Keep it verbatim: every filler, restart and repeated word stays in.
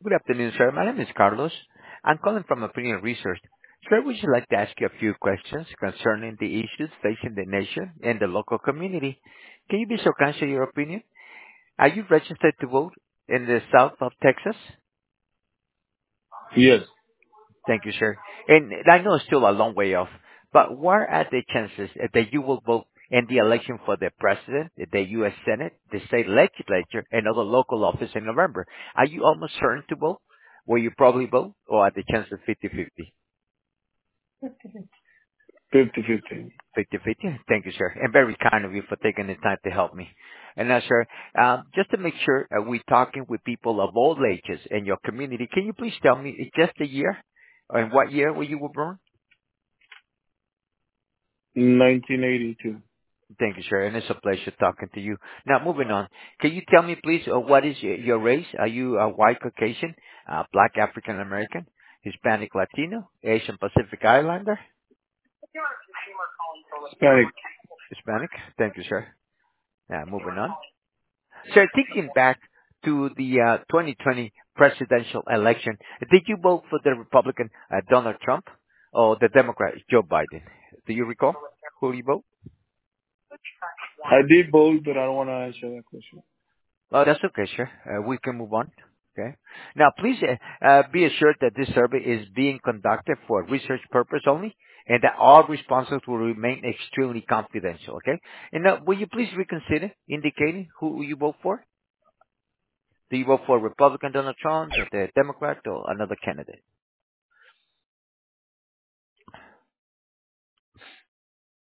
Good afternoon, sir. My name is Carlos. I'm calling from Opinion Research. Sir, would you like to ask you a few questions concerning the issues facing the nation and the local community? Can you be so kind to share your opinion? Are you registered to vote in the south of Texas? Yes. Thank you, sir. And I know it's still a long way off, but what are the chances that you will vote in the election for the president, the U S. Senate, the state legislature, and other local office in November? Are you almost certain to vote? Will you probably vote, or are the chances fifty-fifty? Fifty-fifty. Fifty-fifty. Thank you, sir. And very kind of you for taking the time to help me. And now, sir, um, just to make sure uh, we're talking with people of all ages in your community, can you please tell me just the year and what year were you were born? nineteen eighty-two. Thank you, sir. And it's a pleasure talking to you. Now, moving on. Can you tell me, please, uh, what is your, your race? Are you a white Caucasian, uh, black African American, Hispanic Latino, Asian Pacific Islander, Hispanic. Hispanic? Thank you, sir. Now, moving on. Sir, thinking back to the uh, twenty twenty presidential election, did you vote for the Republican uh, Donald Trump or the Democrat Joe Biden? Do you recall who you vote? I did both, but I don't want to answer that question. Oh, that's okay, sir. Uh, we can move on. Okay. Now, please uh, uh, be assured that this survey is being conducted for research purpose only, and that all responses will remain extremely confidential. Okay. And now, will you please reconsider indicating who you vote for? Do you vote for Republican Donald Trump, or the Democrat, or another candidate?